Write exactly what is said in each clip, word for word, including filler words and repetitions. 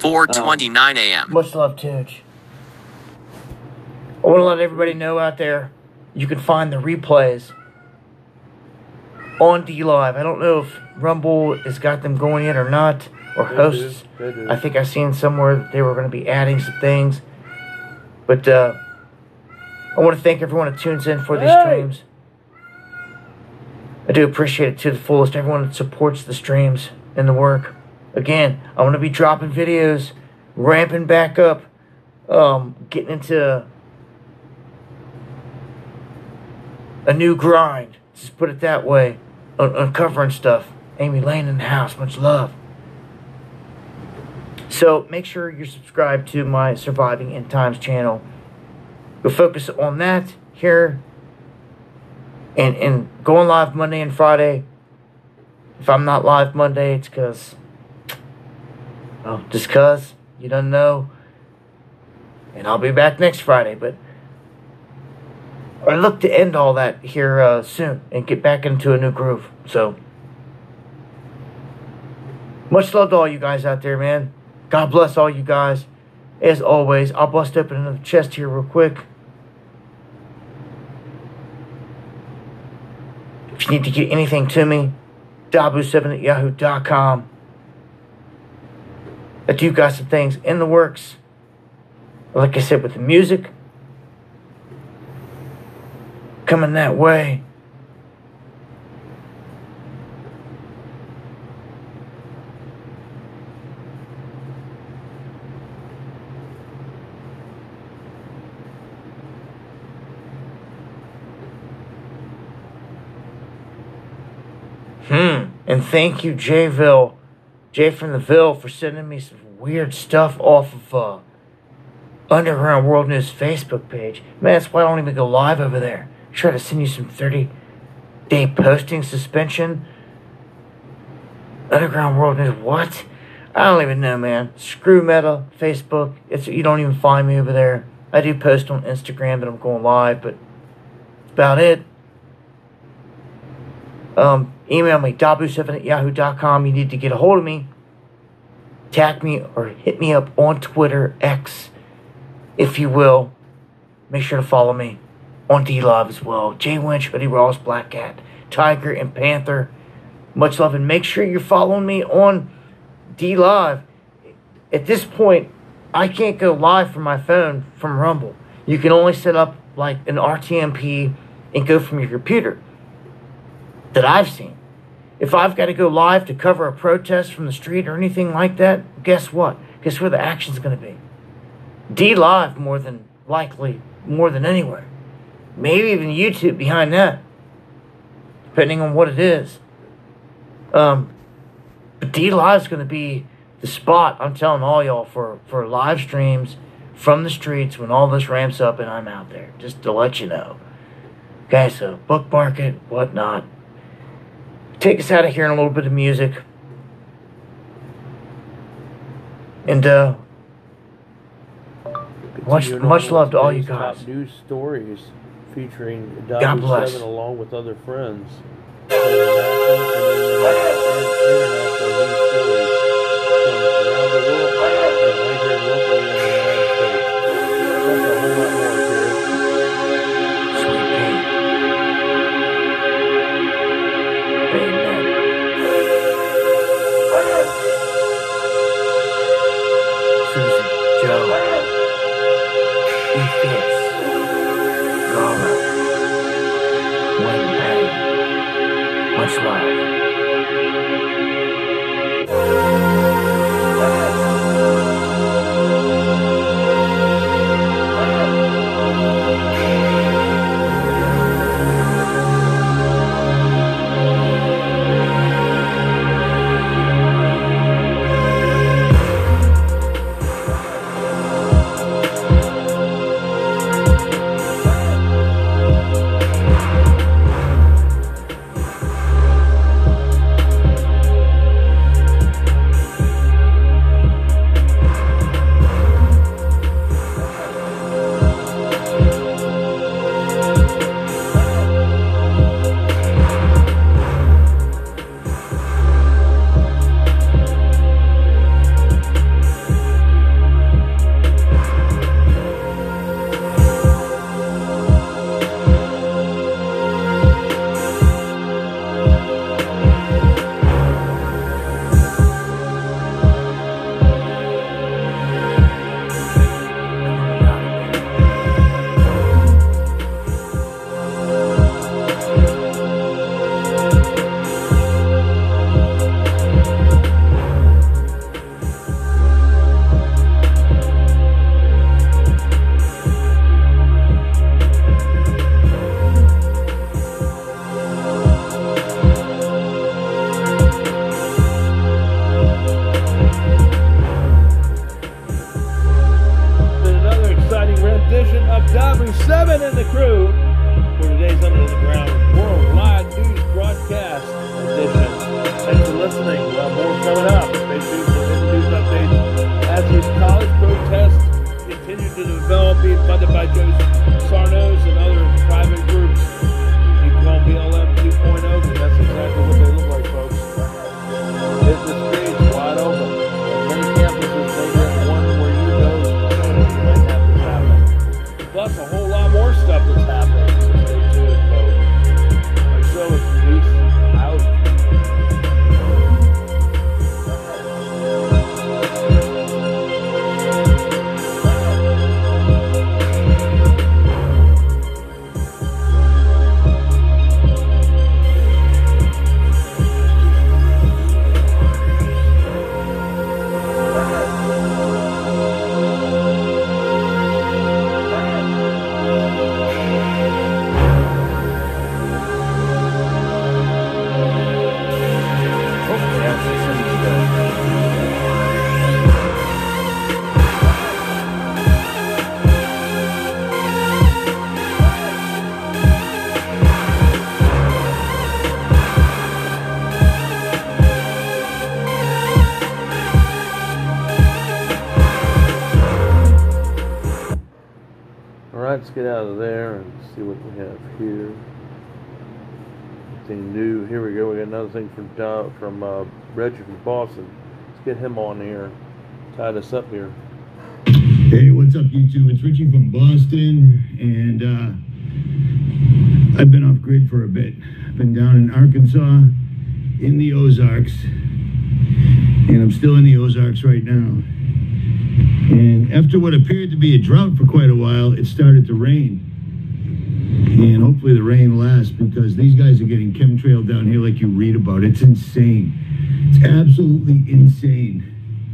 four twenty-nine a m Much love, Tooch. I want to let everybody know out there, you can find the replays on D Live. I don't know if Rumble has got them going yet or not, or They hosts. do. They do. I think I seen somewhere that they were going to be adding some things. But uh, I want to thank everyone that tunes in for these Hey! streams. I do appreciate it to the fullest. Everyone that supports the streams and the work. Again, I'm going to be dropping videos, ramping back up, um, getting into a new grind. Just put it that way. Un- uncovering stuff. Amy Lane in the house. Much love. So make sure you're subscribed to my Surviving End Times channel. We'll focus on that here. And, and going live Monday and Friday. If I'm not live Monday, it's because... Well, just because. You don't know. And I'll be back next Friday. But I look to end all that here uh, soon. And get back into a new groove. So... Much love to all you guys out there, man. God bless all you guys. As always, I'll bust open another chest here real quick. If you need to get anything to me, dabu seven at yahoo dot com. I do got some things in the works. Like I said, with the music coming that way. Hmm. And thank you, Jayville, Jay from the Ville, for sending me some weird stuff off of uh, Underground World News Facebook page. Man, that's why I don't even go live over there. Try to send you some thirty-day posting suspension. Underground World News, what? I don't even know, man. Screw Meta, Facebook. It's you don't even find me over there. I do post on Instagram that I'm going live, but that's about it. Um, email me, dabu seven at yahoo dot com. You need to get a hold of me. Tag me or hit me up on Twitter, X, if you will. Make sure to follow me on D-Live as well. Jay Winch, Hoodie Ross, Black Cat, Tiger, and Panther. Much love, and make sure you're following me on D-Live. At this point, I can't go live from my phone from Rumble. You can only set up like an R T M P and go from your computer. That I've seen. If I've got to go live to cover a protest from the street or anything like that, guess what? Guess where the action's going to be? D-Live, more than likely, more than anywhere. Maybe even YouTube behind that. Depending on what it is. Um, but D-Live's going to be the spot, I'm telling all y'all, for, for live streams from the streets when all this ramps up and I'm out there. Just to let you know. Okay, so bookmark it, whatnot. Take us out of here in a little bit of music. And, uh, much, much love to all you guys. Top news stories featuring God bless. dabu seven along with other friends. International and international news stories from around the world and right here locally in the United States. That's a whole lot more here. Sweet Pea. Amen. Susie, Joe, E. Fitz, Gara, Wayne Payne. Much love. funded by Joseph Sarnos and other private groups. You can call them B L M two point oh because that's exactly what they look like, folks. It's the streets wide open. Many campuses, maybe that's one where you go, you might have this happen. Plus a whole lot more stuff that's happening. So stay tuned, folks. My show is released out. Let's get out of there and see what we have here. Anything new? Here we go. We got another thing from John, from uh, Reggie from Boston. Let's get him on here. Tie this up here. Hey, what's up, YouTube? It's Richie from Boston, and uh, I've been off grid for a bit. I've been down in Arkansas, in the Ozarks, and I'm still in the Ozarks right now. And after what appeared to be a drought for quite a while, it started to rain. And hopefully the rain lasts, because these guys are getting chemtrailed down here like you read about. It's insane. It's absolutely insane.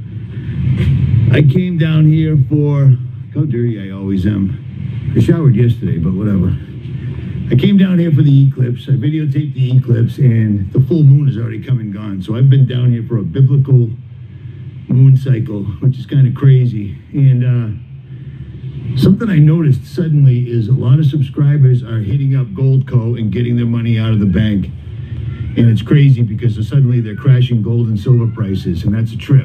I came down here for, look how dirty I always am. I showered yesterday, but whatever. I came down here for the eclipse. I videotaped the eclipse, and the full moon has already come and gone. So I've been down here for a biblical moon cycle, which is kind of crazy. And uh, something I noticed suddenly is a lot of subscribers are hitting up Goldco and getting their money out of the bank. And it's crazy because suddenly they're crashing gold and silver prices, and that's a trip.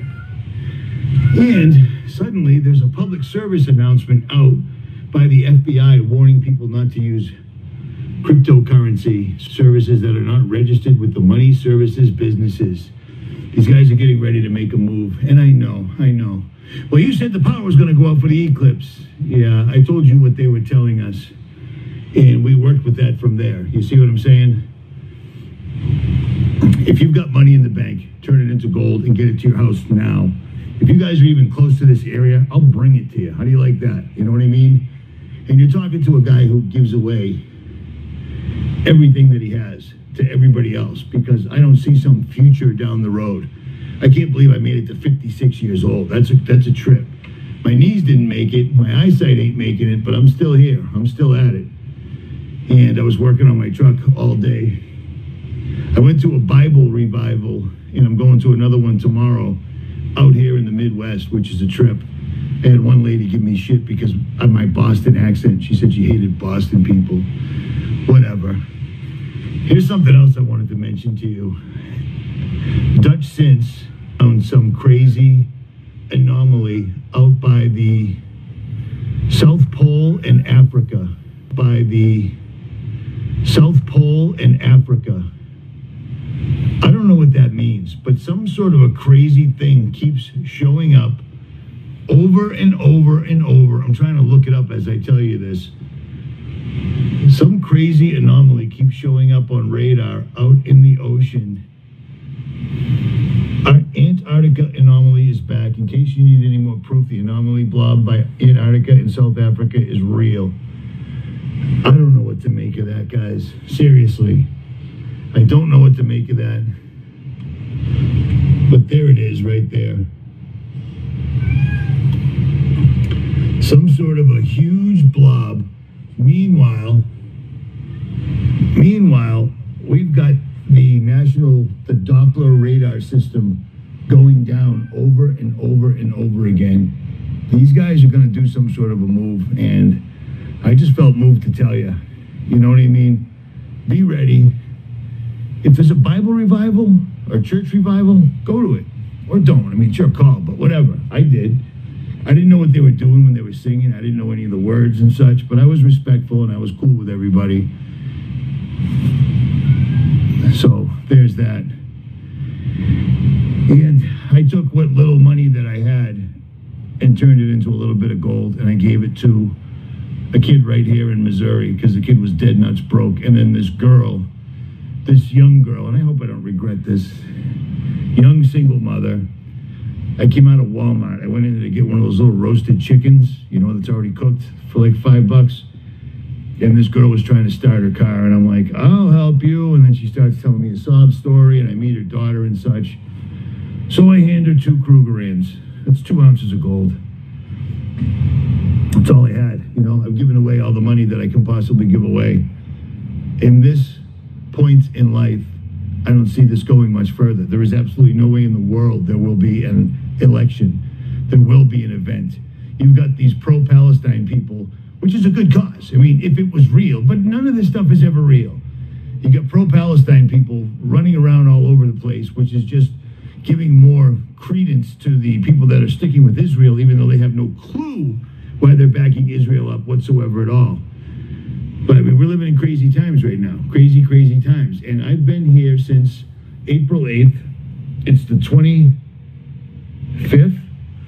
And suddenly there's a public service announcement out by the F B I warning people not to use cryptocurrency services that are not registered with the money services businesses. These guys are getting ready to make a move, and I know, I know. Well, you said the power was going to go out for the eclipse. Yeah, I told you what they were telling us, and we worked with that from there. You see what I'm saying? If you've got money in the bank, turn it into gold and get it to your house now. If you guys are even close to this area, I'll bring it to you. How do you like that? You know what I mean? And you're talking to a guy who gives away everything that he has to everybody else, because I don't see some future down the road. I can't believe I made it to fifty-six years old. That's a, that's a trip. My knees didn't make it. My eyesight ain't making it, but I'm still here. I'm still at it. And I was working on my truck all day. I went to a Bible revival, and I'm going to another one tomorrow out here in the Midwest, which is a trip. I had one lady give me shit because of my Boston accent. She said she hated Boston people. Whatever. Here's something else I wanted to mention to you. Dutch Synths found some crazy anomaly out by the South Pole in Africa. By the South Pole in Africa. I don't know what that means, but some sort of a crazy thing keeps showing up over and over and over. I'm trying to look it up as I tell you this. Some crazy anomaly keeps showing up on radar out in the ocean. Our Antarctica anomaly is back. In case you need any more proof, the anomaly blob by Antarctica in South Africa is real. I don't know what to make of that, guys. Seriously. I don't know what to make of that. But there it is right there. Some sort of a huge blob. Meanwhile, meanwhile, we've got the national, the Doppler radar system going down over and over and over again. These guys are going to do some sort of a move, and I just felt moved to tell you. You know what I mean? Be ready. If there's a Bible revival or church revival, go to it. Or don't. I mean, it's your call, but whatever. I did. I didn't know what they were doing when they were singing. I didn't know any of the words and such, but I was respectful and I was cool with everybody. So there's that. And I took what little money that I had and turned it into a little bit of gold, and I gave it to a kid right here in Missouri because the kid was dead nuts broke. And then this girl, this young girl, and I hope I don't regret this, young single mother. I came out of Walmart. I went in to get one of those little roasted chickens, you know, that's already cooked for like five bucks. And this girl was trying to start her car, and I'm like, I'll help you. And then she starts telling me a sob story, and I meet her daughter and such. So I hand her two Krugerrands. That's two ounces of gold. That's all I had. You know, I've given away all the money that I can possibly give away. In this point in life, I don't see this going much further. There is absolutely no way in the world there will be an election. There will be an event. You've got these pro-Palestine people, which is a good cause. I mean, if it was real, but none of this stuff is ever real. You got pro-Palestine people running around all over the place, which is just giving more credence to the people that are sticking with Israel, even though they have no clue why they're backing Israel up whatsoever at all. But I mean, we're living in crazy times right now. Crazy, crazy times. And I've been here since April eighth. It's the twenty-fifth.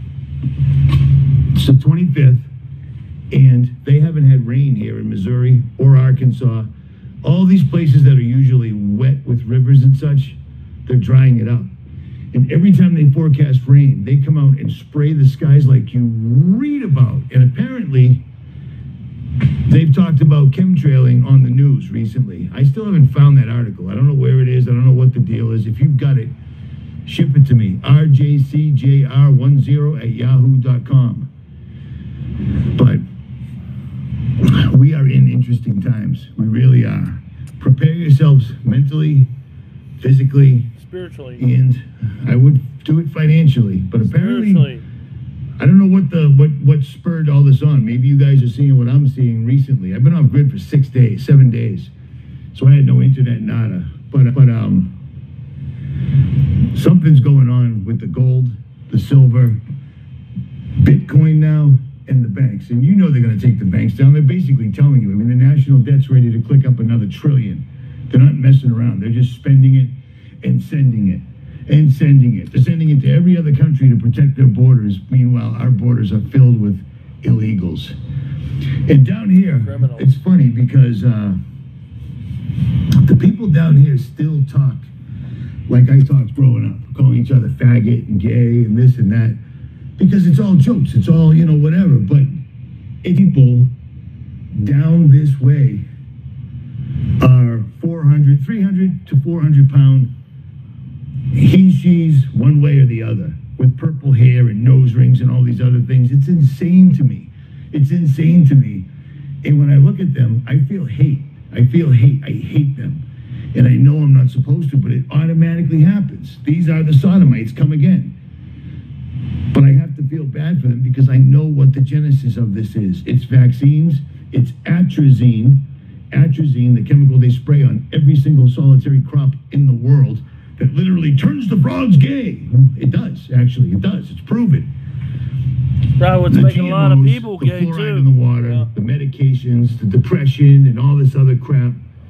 It's the twenty-fifth. And they haven't had rain here in Missouri or Arkansas. All these places that are usually wet with rivers and such, they're drying it up. And every time they forecast rain, they come out and spray the skies like you read about. And apparently, they've talked about chemtrailing on the news recently. I still haven't found that article. I don't know where it is. I don't know what the deal is. If you've got it, ship it to me. R J C J R ten at yahoo dot com. But we are in interesting times. We really are. Prepare yourselves mentally, physically, spiritually, and I would do it financially. But apparently, I don't know what the what what spurred all this on. Maybe you guys are seeing what I'm seeing recently. I've been off grid for six days, seven days, so I had no internet, nada. But but um, something's going on with the gold, the silver, Bitcoin now, and the banks. And you know they're going to take the banks down. They're basically telling you. I mean, the national debt's ready to click up another trillion. They're not messing around. They're just spending it and sending it and sending it. They're sending it to every other country to protect their borders. Meanwhile, our borders are filled with illegals. And down here, criminals. It's funny because uh, the people down here still talk like I talked growing up, calling each other faggot and gay and this and that, because it's all jokes. It's all, you know, whatever. But people down this way are four hundred, three hundred to four hundred pound he, she's, one way or the other, with purple hair and nose rings and all these other things. It's insane to me. It's insane to me. And when I look at them, I feel hate. I feel hate. I hate them. And I know I'm not supposed to, but it automatically happens. These are the sodomites come again. But I have to feel bad for them because I know what the genesis of this is. It's vaccines. It's atrazine. Atrazine, the chemical they spray on every single solitary crop in the world that literally turns the frogs gay. It does, actually. It does. It's proven. Probably what's The making G M Os, a lot of people the gay fluoride too. in the water, Yeah. the medications, the depression, and all this other crap.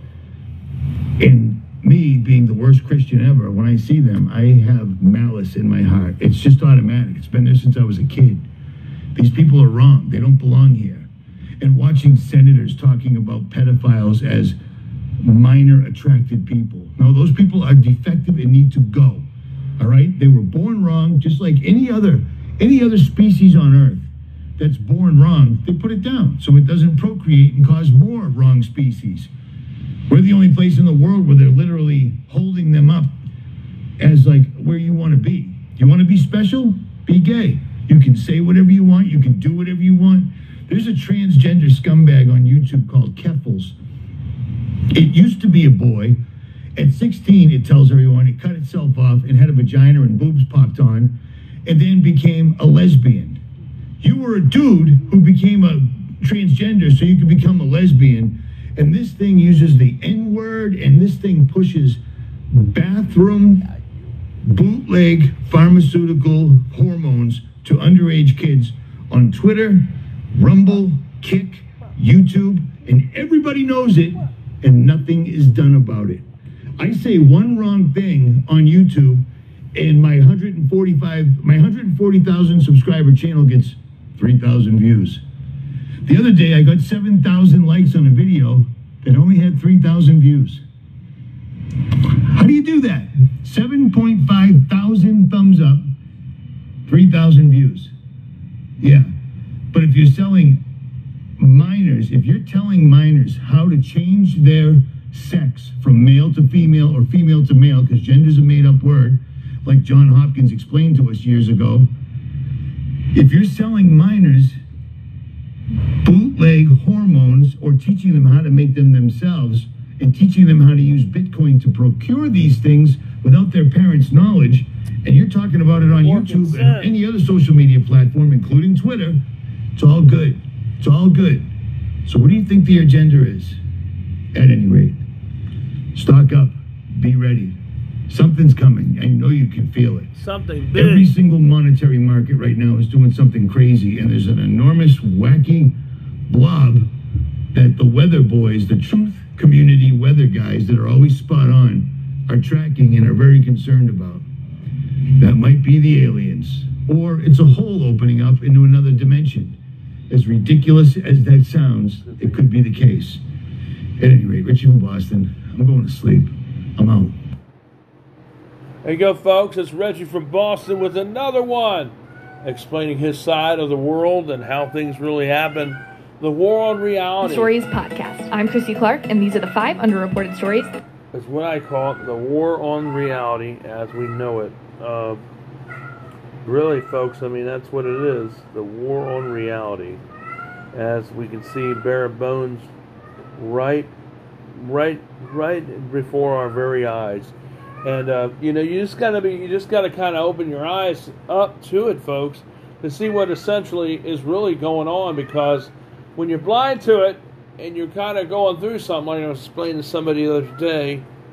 And me being the worst Christian ever, when I see them, I have malice in my heart. It's just automatic. It's been there since I was a kid. These people are wrong. They don't belong here. And watching senators talking about pedophiles as minor attracted people. No, those people are defective and need to go. All right? They were born wrong, just like any other any other species on Earth that's born wrong. They put it down so it doesn't procreate and cause more wrong species. We're the only place in the world where they're literally holding them up as like where you want to be. You want to be special? Be gay. You can say whatever you want. You can do whatever you want. There's a transgender scumbag on YouTube called Keffels. It used to be a boy. At sixteen, it tells everyone it cut itself off and had a vagina and boobs popped on, and then became a lesbian. You were a dude who became a transgender so you could become a lesbian, and this thing uses the N-word, and this thing pushes bathroom, bootleg, pharmaceutical hormones to underage kids on Twitter, Rumble, Kick, YouTube, and everybody knows it, and nothing is done about it. I say one wrong thing on YouTube, and my one hundred forty-five, my one hundred forty thousand subscriber channel gets three thousand views. The other day, I got seven thousand likes on a video that only had three thousand views. How do you do that? seven point five thousand thumbs up, three thousand views. Yeah, but if you're selling minors, if you're telling minors how to change their sex from male to female or female to male, because gender's a made-up word, like John Hopkins explained to us years ago, if you're selling minors bootleg hormones or teaching them how to make them themselves and teaching them how to use Bitcoin to procure these things without their parents' knowledge, and you're talking about it on More YouTube consent. and any other social media platform, including Twitter, it's all good. It's all good. So what do you think the agenda is? At any rate, stock up. Be ready. Something's coming. I know you can feel it. Something big. Every single monetary market right now is doing something crazy, and there's an enormous, wacky blob that the weather boys, the truth community weather guys that are always spot on, are tracking and are very concerned about. That might be the aliens, or it's a hole opening up into another dimension. As ridiculous as that sounds, it could be the case. At any rate, Richie from Boston, I'm going to sleep. I'm out. There you go, folks. It's Reggie from Boston with another one, explaining his side of the world and how things really happen. The War on Reality. Stories Podcast. I'm Christy Clark, and these are the five underreported stories. It's what I call it, the War on Reality as we know it. Uh, really, folks, I mean, that's what it is. The War on Reality. As we can see, bare bones right, right, right before our very eyes. And, uh, you know, you just got to be, you just got to kind of open your eyes up to it, folks, to see what essentially is really going on, because when you're blind to it and you're kind of going through something, like I was explaining to somebody the other day,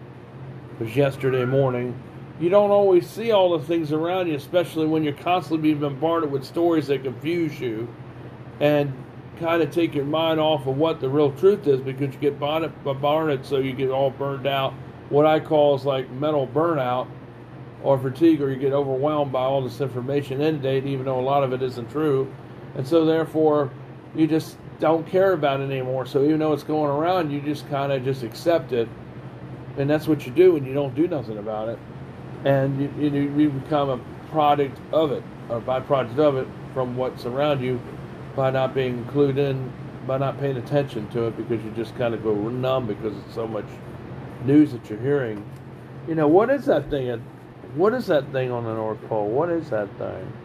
it was yesterday morning, you don't always see all the things around you, especially when you're constantly being bombarded with stories that confuse you and kind of take your mind off of what the real truth is, because you get bombarded so you get all burned out. What I call is like mental burnout or fatigue, or you get overwhelmed by all this information inundated, even though a lot of it isn't true. And so therefore, you just don't care about it anymore. So even though it's going around, you just kind of just accept it. And that's what you do when you don't do nothing about it. And you, you, you become a product of it, or byproduct of it, from what's around you, by not being included in, by not paying attention to it, because you just kind of go numb because it's so much news that you're hearing. You know, what is that thing? What is that thing on the North Pole? What is that thing?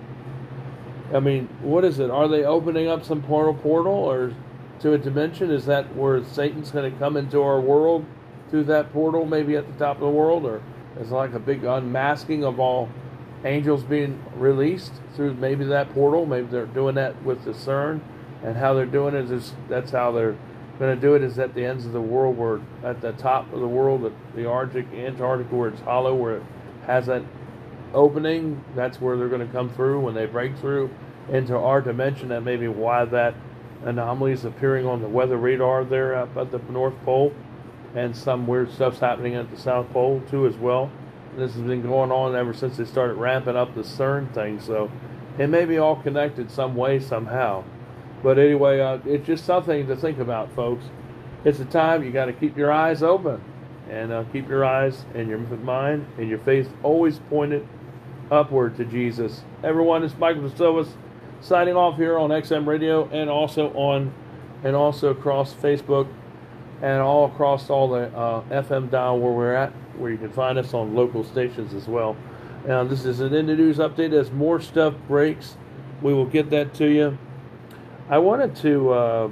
I mean, what is it? Are they opening up some portal portal or to a dimension? Is that where Satan's going to come into our world through that portal, maybe at the top of the world? Or is it like a big unmasking of all angels being released through maybe that portal? Maybe they're doing that with the CERN, and how they're doing it is that's how they're going to do it, is at the ends of the world, where at the top of the world, at the Arctic, Antarctica, where it's hollow, where it has that opening. That's where they're going to come through when they break through into our dimension. That may be why that anomaly is appearing on the weather radar there up at the North Pole, and some weird stuff's happening at the South Pole too as well. And this has been going on ever since they started ramping up the CERN thing, so it may be all connected some way, somehow. But anyway, uh, it's just something to think about, folks. It's a time you got to keep your eyes open, and uh, keep your eyes and your mind and your faith always pointed upward to Jesus. Everyone, it's Michael DeSilvas signing off here on X M Radio, and also on, and also across Facebook, and all across all the uh, F M dial where we're at, where you can find us on local stations as well. Now, this is an In the News update. As more stuff breaks, we will get that to you. I wanted to uh,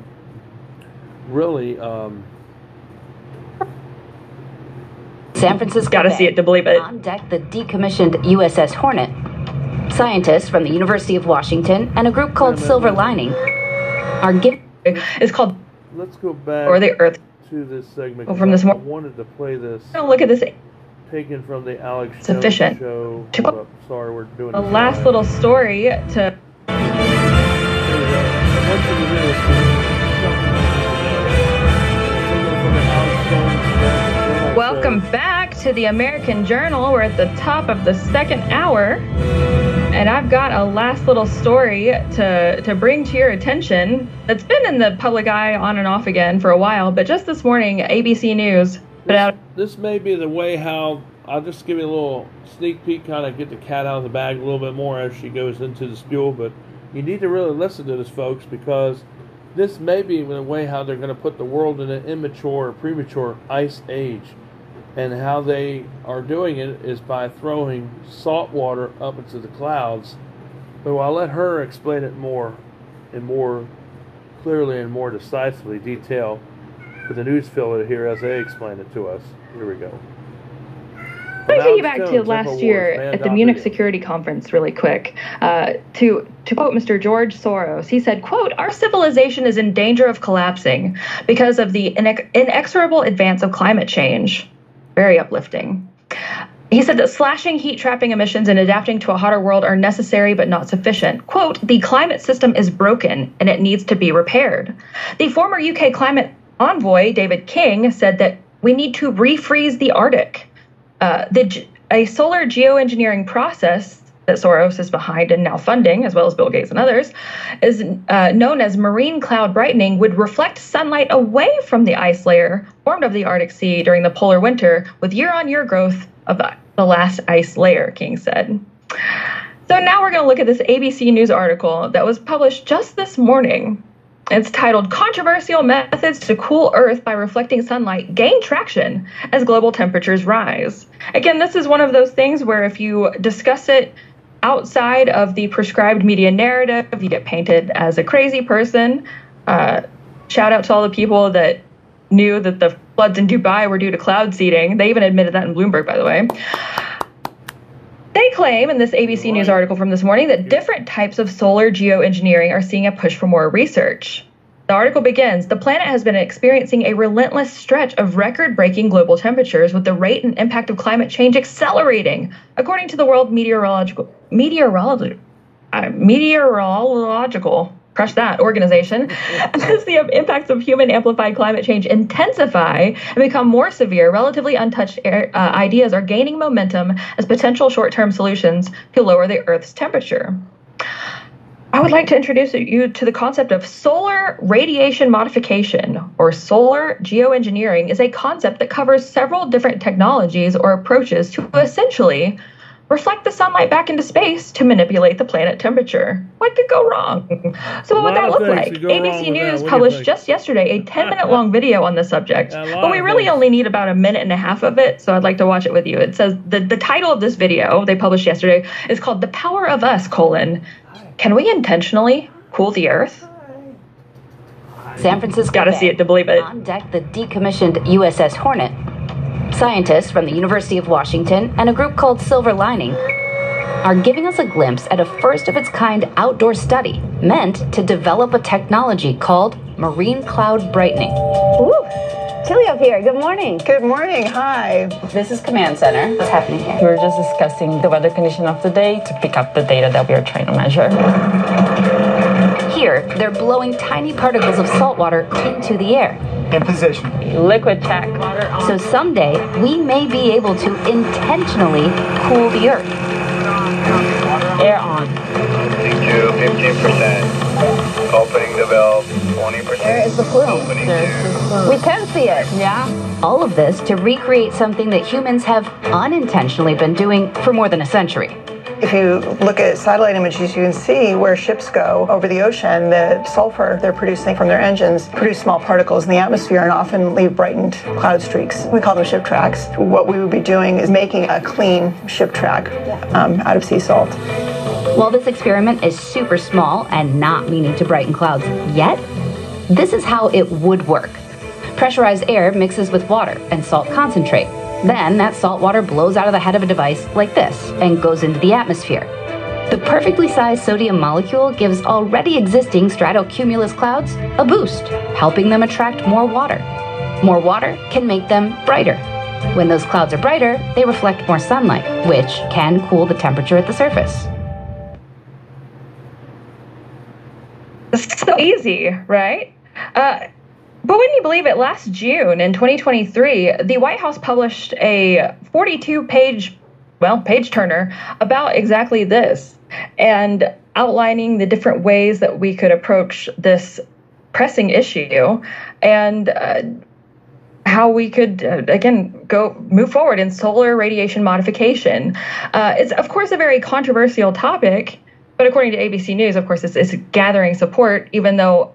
really um, San Francisco. Gotta see it to believe it. On deck, the decommissioned U S S Hornet. Scientists from the University of Washington and a group called Silver Lining are giving. It's called let's go back Or the Earth. to this segment. Oh, from this I mor- wanted to play this. Oh, look at this. Taken from the Alex Jones Sufficient. show. To- Hold up. Sorry, we're doing The this last live. little story to. There want you to hear this. Welcome back to the American Journal. We're at the top of the second hour, and I've got a last little story to, to bring to your attention that's been in the public eye on and off again for a while, but just this morning, A B C News put out... This may be the way how, I'll just give you a little sneak peek, kind of get the cat out of the bag a little bit more as she goes into the spiel, but you need to really listen to this, folks, because this may be the way how they're going to put the world in an immature or premature ice age. And how they are doing it is by throwing salt water up into the clouds. But I'll let her explain it more and more clearly and more decisively detail with the news filler here as they explain it to us. Here we go. Let me take you back to last year at the Munich Security Conference really quick. Uh, to, to quote Mister George Soros, he said, quote, "Our civilization is in danger of collapsing because of the inex- inexorable advance of climate change." Very uplifting. He said that slashing heat-trapping emissions and adapting to a hotter world are necessary but not sufficient. Quote, "The climate system is broken and it needs to be repaired." The former U K climate envoy, David King, said that we need to refreeze the Arctic. Uh, the, a solar geoengineering process that Soros is behind and now funding, as well as Bill Gates and others, is uh, known as marine cloud brightening, would reflect sunlight away from the ice layer formed of the Arctic Sea during the polar winter with year-on-year growth of the last ice layer, King said. So now we're going to look at this A B C News article that was published just this morning. It's titled, "Controversial Methods to Cool Earth by Reflecting Sunlight Gain Traction as Global Temperatures Rise." Again, this is one of those things where if you discuss it outside of the prescribed media narrative, you get painted as a crazy person. Uh, shout out to all the people that knew that the floods in Dubai were due to cloud seeding. They even admitted that in Bloomberg, by the way. They claim in this A B C News article from this morning that different types of solar geoengineering are seeing a push for more research. The article begins, "The planet has been experiencing a relentless stretch of record-breaking global temperatures, with the rate and impact of climate change accelerating, according to the World Meteorological Meteorological uh, Meteorological crush that organization. As the impacts of human-amplified climate change intensify and become more severe, relatively untouched air, uh, ideas are gaining momentum as potential short-term solutions to lower the Earth's temperature." I would like to introduce you to the concept of solar radiation modification, or solar geoengineering, is a concept that covers several different technologies or approaches to essentially reflect the sunlight back into space to manipulate the planet temperature. What could go wrong? So what would that look like? A B C News published just yesterday a ten-minute long video on the subject, but we really only need about a minute and a half of it, so I'd like to watch it with you. It says, the, the title of this video they published yesterday is called "The Power of Us, colon, Can we intentionally cool the Earth?" San Francisco Gotta Bay. See it to believe it. On deck, the decommissioned U S S Hornet. Scientists from the University of Washington and a group called Silver Lining are giving us a glimpse at a first-of-its-kind outdoor study meant to develop a technology called marine cloud brightening. Ooh, chilly up here. Good morning. Good morning. Hi. This is Command Center. What's happening here? We're just discussing the weather condition of the day to pick up the data that we are trying to measure. Here, they're blowing tiny particles of salt water into the air. In position. Liquid check. Water on. So someday, we may be able to intentionally cool the Earth. Air on. Two, fifteen percent. Opening the valve, twenty percent. There is the plume. Opening There's two. the plume. We can see it. Yeah. All of this to recreate something that humans have unintentionally been doing for more than a century. If you look at satellite images, you can see where ships go over the ocean. The sulfur they're producing from their engines produce small particles in the atmosphere and often leave brightened cloud streaks. We call them ship tracks. What we would be doing is making a clean ship track um, out of sea salt. While this experiment is super small and not meaning to brighten clouds yet, this is how it would work. Pressurized air mixes with water and salt concentrate. Then that salt water blows out of the head of a device like this and goes into the atmosphere. The perfectly sized sodium molecule gives already existing stratocumulus clouds a boost, helping them attract more water. More water can make them brighter. When those clouds are brighter, they reflect more sunlight, which can cool the temperature at the surface. It's so easy, right? Uh, but wouldn't you believe it, last June in twenty twenty-three, the White House published a forty-two page, well, page turner about exactly this, and outlining the different ways that we could approach this pressing issue, and uh, how we could, uh, again, go move forward in solar radiation modification. Uh, it's, of course, a very controversial topic, but according to A B C News, of course, it's, it's gathering support, even though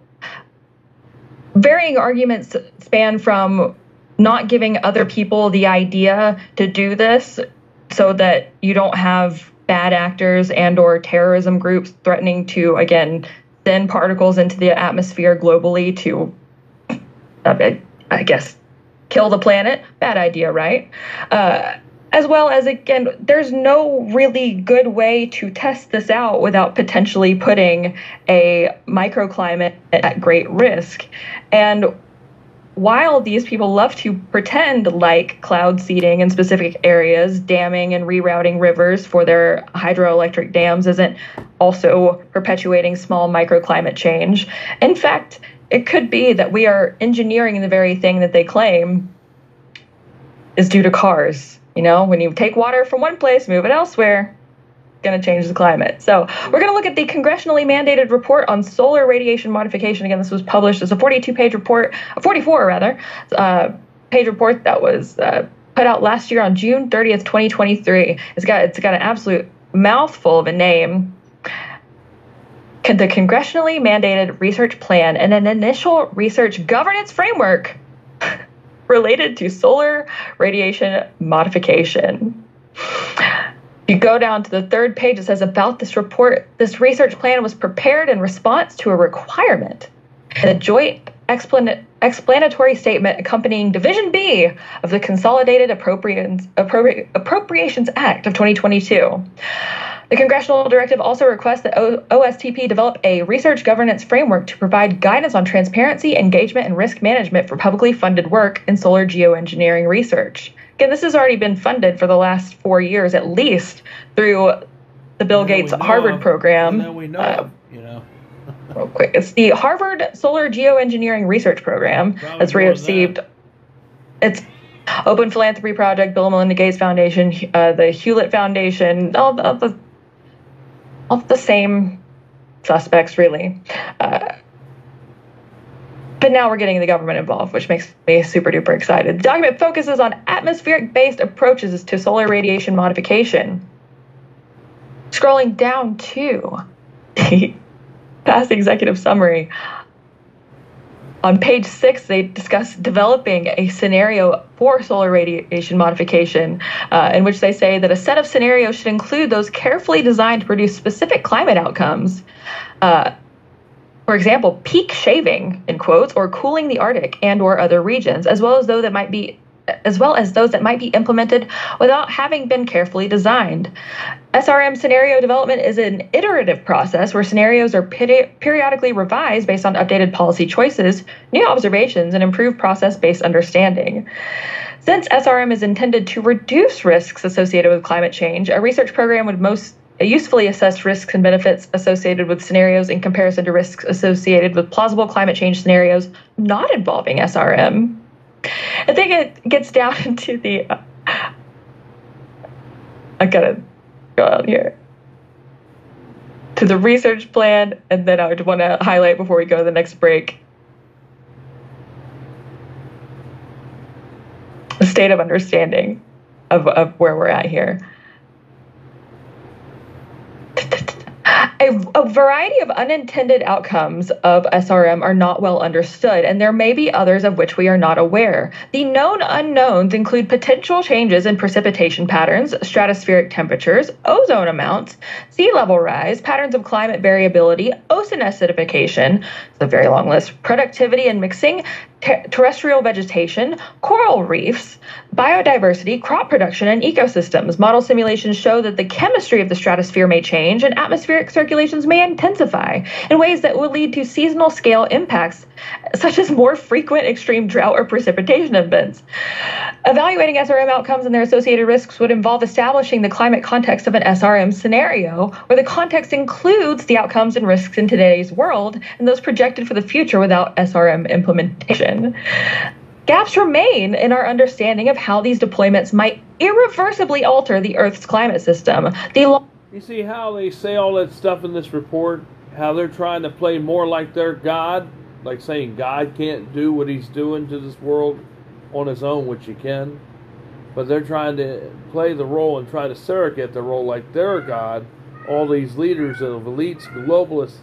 varying arguments span from not giving other people the idea to do this so that you don't have bad actors and or terrorism groups threatening to, again, send particles into the atmosphere globally to, uh, I guess, kill the planet. Bad idea, right? Uh, as well as, again, there's no really good way to test this out without potentially putting a microclimate at great risk. And while these people love to pretend like cloud seeding in specific areas, damming and rerouting rivers for their hydroelectric dams isn't also perpetuating small microclimate change. In fact, it could be that we are engineering the very thing that they claim is due to cars. You know, when you take water from one place, move it elsewhere, going to change the climate. So we're going to look at the congressionally mandated report on solar radiation modification. Again, this was published as a forty-two page report, a forty-four rather, uh, page report that was uh, put out last year on June thirtieth, twenty twenty-three. It's got it's got an absolute mouthful of a name. The congressionally mandated research plan and an initial research governance framework related to solar radiation modification. You go down to the third page, it says about this report, this research plan was prepared in response to a requirement. The joint explan- explanatory statement accompanying Division B of the Consolidated Appropriations, Appropri- Appropriations Act of twenty twenty-two. The congressional directive also requests that o- OSTP develop a research governance framework to provide guidance on transparency, engagement, and risk management for publicly funded work in solar geoengineering research. Again, this has already been funded for the last four years, at least, through the Bill Gates Harvard of, program. And then we know, uh, you know. real quick, it's the Harvard Solar Geoengineering Research Program Probably that's received. That. It's Open Philanthropy Project, Bill and Melinda Gates Foundation, uh, the Hewlett Foundation, all the, all the all the same suspects, really. Uh, But now we're getting the government involved, which makes me super duper excited. The document focuses on atmospheric-based approaches to solar radiation modification. Scrolling down to the past executive summary. On page six, they discuss developing a scenario for solar radiation modification, uh, in which they say that a set of scenarios should include those carefully designed to produce specific climate outcomes. Uh, For example, peak shaving, in quotes, or cooling the Arctic and or other regions, as well as those that might be as well as those that might be implemented without having been carefully designed. S R M scenario development is an iterative process where scenarios are peri- periodically revised based on updated policy choices, new observations, and improved process-based understanding. Since S R M is intended to reduce risks associated with climate change, a research program would most usefully assess risks and benefits associated with scenarios in comparison to risks associated with plausible climate change scenarios not involving S R M. I think it gets down into the... Uh, I gotta go out here. To the research plan, and then I would want to highlight before we go to the next break. A state of understanding of, of where we're at here. A, a variety of unintended outcomes of S R M are not well understood, and there may be others of which we are not aware. The known unknowns include potential changes in precipitation patterns, stratospheric temperatures, ozone amounts, sea level rise, patterns of climate variability, ocean acidification, it's a very long list, productivity and mixing, ter- terrestrial vegetation, coral reefs, biodiversity, crop production, and ecosystems. Model simulations show that the chemistry of the stratosphere may change and atmospheric circulations may intensify in ways that will lead to seasonal scale impacts, such as more frequent extreme drought or precipitation events. Evaluating S R M outcomes and their associated risks would involve establishing the climate context of an S R M scenario, where the context includes the outcomes and risks in today's world and those projected for the future without S R M implementation. Gaps remain in our understanding of how these deployments might irreversibly alter the Earth's climate system. The lo- You see how they say all that stuff in this report? How they're trying to play more like their God? Like saying God can't do what he's doing to this world on his own, which he can. But they're trying to play the role and try to surrogate the role like their God. All these leaders of elites, globalists,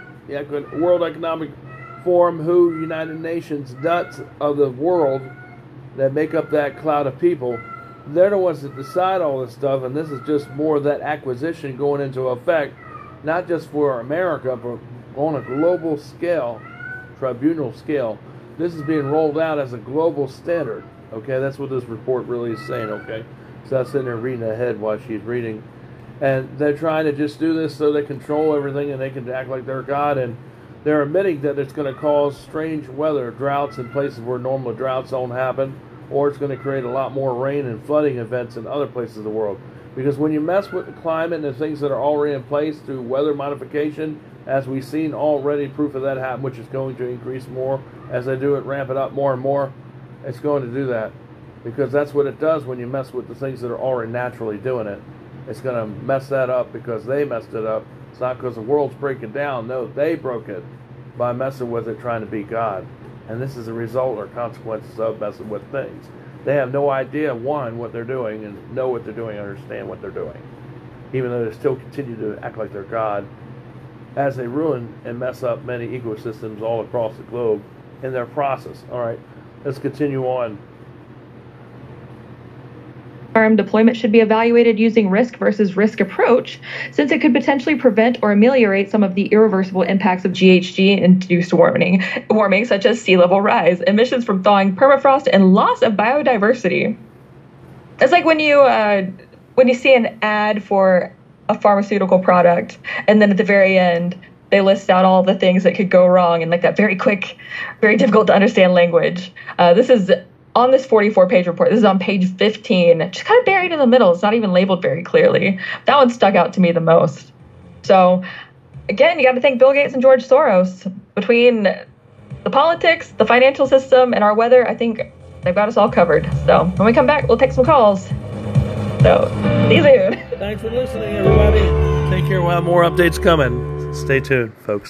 the World Economic Forum, W H O, United Nations, nuts of the world that make up that cloud of people, they're the ones that decide all this stuff, and this is just more of that acquisition going into effect, not just for America, but on a global scale, tribunal scale. This is being rolled out as a global standard. Okay, that's what this report really is saying, okay? So I'm sitting there reading ahead while she's reading. And they're trying to just do this so they control everything and they can act like they're God. And they're admitting that it's going to cause strange weather, droughts in places where normal droughts don't happen, or it's going to create a lot more rain and flooding events in other places of the world. Because when you mess with the climate and the things that are already in place through weather modification, as we've seen already proof of that happen, which is going to increase more as they do it, ramp it up more and more, it's going to do that. Because that's what it does when you mess with the things that are already naturally doing it. It's going to mess that up because they messed it up. It's not because the world's breaking down. No, they broke it by messing with it, trying to be God. And this is a result or consequences of messing with things. They have no idea, one, what they're doing, and know what they're doing, understand what they're doing. Even though they still continue to act like they're God, as they ruin and mess up many ecosystems all across the globe in their process. All right, let's continue on. S R M deployment should be evaluated using risk versus risk approach, since it could potentially prevent or ameliorate some of the irreversible impacts of G H G-induced warming, warming, such as sea level rise, emissions from thawing permafrost, and loss of biodiversity. It's like when you uh, when you see an ad for a pharmaceutical product, and then at the very end, they list out all the things that could go wrong in like that very quick, very difficult to understand language. Uh, this is on this forty-four page report. This is on page fifteen, just kind of buried in the middle. It's not even labeled very clearly. That one stuck out to me the most. So again, you got to thank Bill Gates and George Soros. Between the politics, the financial system, and our weather, I think they've got us all covered. So when we come back, we'll take some calls. So see you soon. Thanks for listening, everybody. Take care. We'll have more updates coming. Stay tuned, folks.